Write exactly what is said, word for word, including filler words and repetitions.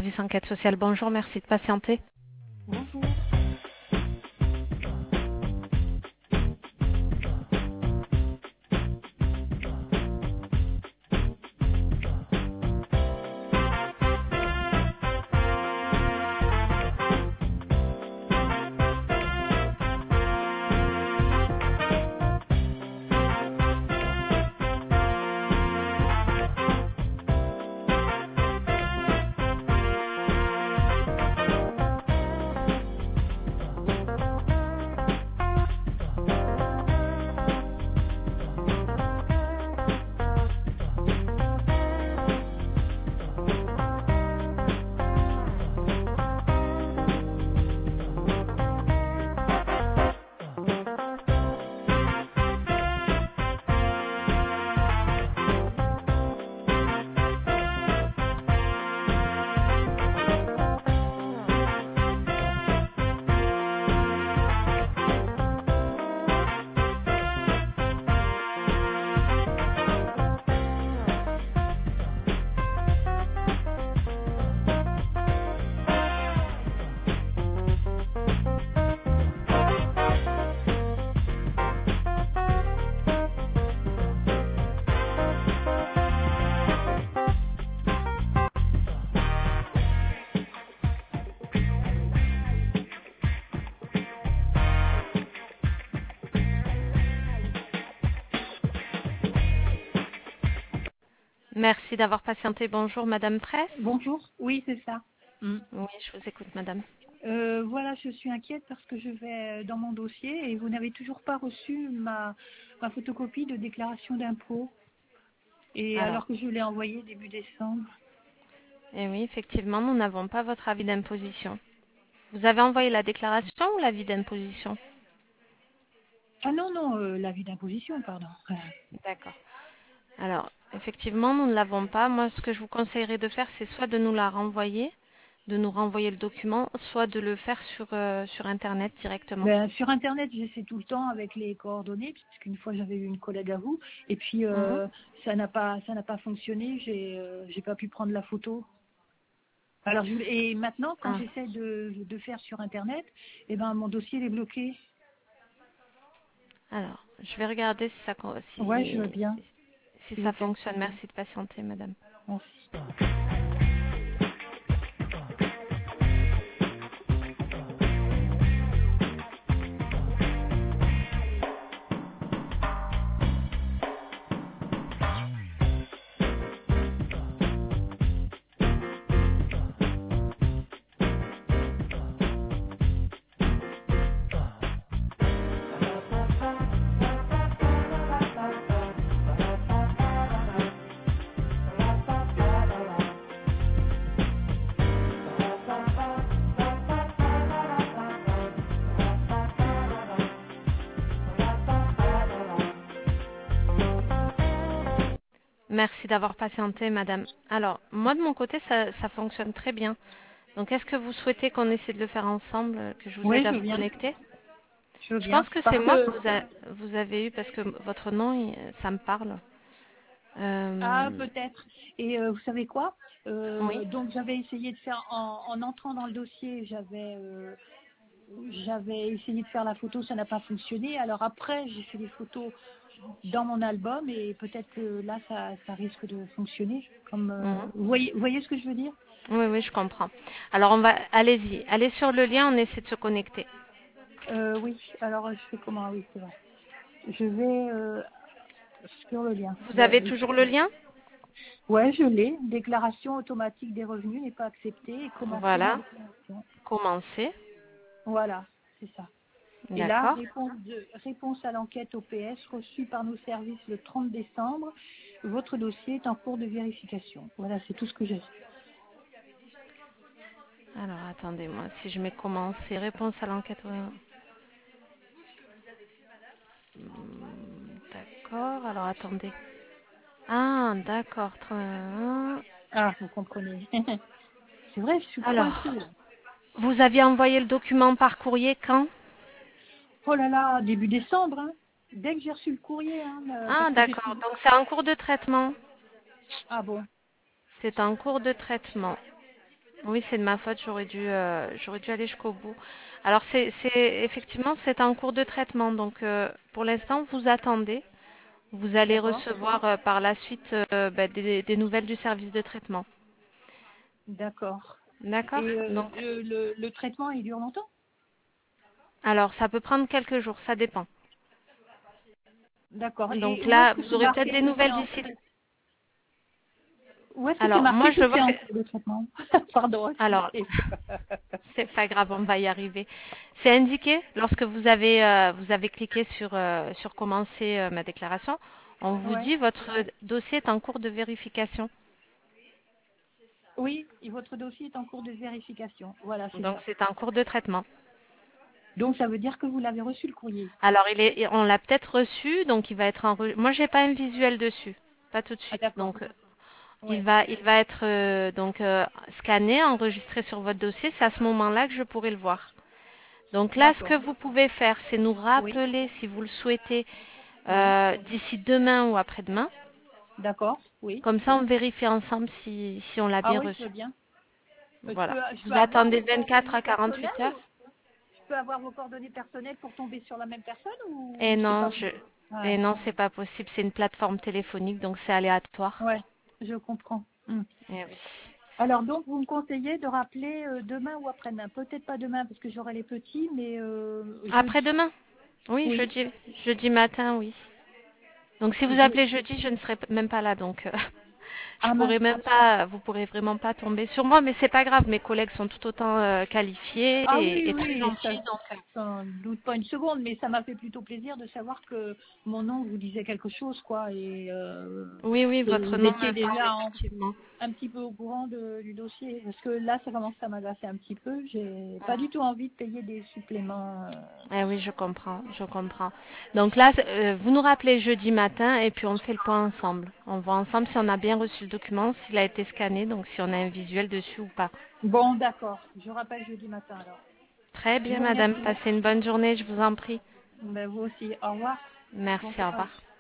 service enquête sociale. Bonjour, merci de patienter. Bonjour. Merci d'avoir patienté. Bonjour, Madame Presse. Bonjour. Oui, c'est ça. Mm. Oui, je vous écoute, Madame. Euh, voilà, je suis inquiète parce que je vais dans mon dossier et vous n'avez toujours pas reçu ma, ma photocopie de déclaration d'impôt. Et alors, Alors, que je l'ai envoyée début décembre. eh oui, effectivement, nous n'avons pas votre avis d'imposition. Vous avez envoyé la déclaration ou l'avis d'imposition? Ah non, non, euh, l'avis d'imposition, pardon. Euh, D'accord. Alors, effectivement, nous ne l'avons pas. Moi, ce que je vous conseillerais de faire, c'est soit de nous la renvoyer, de nous renvoyer le document, soit de le faire sur, euh, sur Internet directement. Ben, sur Internet, j'essaie tout le temps avec les coordonnées, puisqu'une fois j'avais eu une collègue à vous, et puis Mhm. euh, ça n'a pas ça n'a pas fonctionné, j'ai euh, j'ai pas pu prendre la photo. Alors je voulais- et maintenant quand Ah. j'essaie de, de faire sur Internet, eh ben mon dossier il est bloqué. Alors, je vais regarder si ça, co- Ouais, je si, veux bien, si, si s'il ça vous plaît. fonctionne. Merci de patienter, Madame. Merci. Merci d'avoir patienté, Madame. Alors, moi, de mon côté, ça, ça fonctionne très bien. Donc, est-ce que vous souhaitez qu'on essaie de le faire ensemble, que je vous aide Oui, à je veux vous bien, connecter? je veux Je bien. pense que c'est Parce moi que que vous, a- vous avez eu, parce que votre nom, il- ça me parle. ah Euh, peut-être. Et euh, vous savez quoi? oui. Euh, donc j'avais essayé de faire en, en entrant dans le dossier, j'avais euh, j'avais essayé de faire la photo, ça n'a pas fonctionné. Alors après, j'ai fait des photos dans mon album et peut-être que là, ça, ça risque de fonctionner. Comme euh, Mhm. vous voyez, vous voyez ce que je veux dire? Oui, oui, je comprends. Alors, on va, allez-y. Allez sur le lien, on essaie de se connecter. Euh, oui. Alors je fais comment? Ah oui, c'est vrai. Je vais euh, sur le lien. Vous Bon, avez oui. toujours le lien? Ouais, je l'ai. Déclaration automatique des revenus n'est pas acceptée et commencer ma Voilà. déclaration. Commencez. Voilà, c'est ça. Et là, D'accord. réponse, de, réponse à l'enquête O P S reçue par nos services le trente décembre. Votre dossier est en cours de vérification. Voilà, c'est tout ce que j'ai. Alors, attendez-moi. Si je mets commencer, réponse à l'enquête. Ouais. Hmm, d'accord. Alors, attendez. Ah, d'accord. Très bien. Ah, vous comprenez. C'est vrai, je suis Alors, coincée. Là. vous aviez envoyé le document par courrier quand? Oh là là, début décembre, hein. Dès que j'ai reçu le courrier, hein, euh, Ah, parce que j'ai d'accord. suivi. Donc, c'est en cours de traitement. Ah bon, C'est en cours de traitement. Oui, c'est de ma faute, j'aurais dû, euh, j'aurais dû aller jusqu'au bout. Alors, c'est, c'est, effectivement, c'est en cours de traitement. Donc, euh, pour l'instant, vous attendez. Vous allez D'accord, recevoir euh, par la suite euh, bah, des, des nouvelles du service de traitement. d'accord. D'accord? Et euh, Donc, le, le, le traitement, il dure longtemps? alors, ça peut prendre quelques jours, ça dépend. D'accord. Donc Et où est-ce là, que vous c'est aurez peut-être marqué des que c'est nouvelles en, d'ici. où est-ce que c'est Alors, moi, marqué que je vois c'est que. en cours de traitement? Pardon, Alors, excusez. c'est pas grave, on va y arriver. C'est indiqué lorsque vous avez, euh, vous avez cliqué sur, euh, sur commencer euh, ma déclaration. On vous Ouais. dit votre dossier est en cours de vérification. Oui, et votre dossier est en cours de vérification. Voilà, c'est Donc, ça. c'est en cours de traitement. Donc ça veut dire que vous l'avez reçu le courrier. Alors, il est, on l'a peut-être reçu, donc il va être en. Moi, j'ai pas un visuel dessus, pas tout de Ah suite. d'accord. Donc, euh, il Ouais. va, il va être euh, donc euh, scanné, enregistré sur votre dossier. C'est à ce moment-là que je pourrai le voir. Donc là, ce que D'accord. vous pouvez faire, c'est nous Oui. rappeler, si vous le souhaitez, Oui. euh, d'ici demain ou après-demain. D'accord. Oui. Comme ça, on vérifie ensemble si, si on l'a Ah bien oui, je veux reçu. bien. Euh, Je Voilà. peux, je peux Vous avoir attendez vos vingt-quatre coordonnées à quarante-huit personnelles heures. ou je peux avoir vos coordonnées personnelles pour tomber sur la même personne Et ou c'est non, pas je, possible? Ouais. et non, c'est pas possible. C'est une plateforme téléphonique, donc c'est aléatoire. Ouais. Je comprends. Hmm. Eh oui. Alors donc vous me conseillez de rappeler euh, demain ou après-demain. Peut-être pas demain parce que j'aurai les petits, mais euh, jeudi. Après-demain? Oui, Oui. jeudi, jeudi matin, oui. Donc si vous Je... appelez jeudi, je ne serai p- même pas là, donc euh, je Ah mince. pourrais même pas, vous pourrez vraiment pas tomber sur moi, mais c'est pas grave. Mes collègues sont tout autant euh, qualifiés Ah oui, et, et très oui, ça, gentils, donc euh, j'en doute pas une seconde, mais ça m'a fait plutôt plaisir de savoir que mon nom vous disait quelque chose, quoi, et euh, oui, oui, que votre vous nom étiez me parle déjà en- effectivement. un petit peu au courant de- du dossier, parce que là, ça commence à m'agacer un petit peu. J'ai pas du tout envie de payer des suppléments. euh. Eh oui, je comprends, je comprends. Donc là, c'est- euh, vous nous rappelez jeudi matin et puis on fait le point ensemble. On voit ensemble si on a bien reçu le document, s'il a été scanné, donc si on a un visuel dessus ou pas. Bon, d'accord. Je rappelle jeudi matin alors. Très Je bien, vous madame. remercie. Passez une bonne journée, je vous en prie. Ben, vous aussi. Au revoir. Bon Merci, au courage. revoir.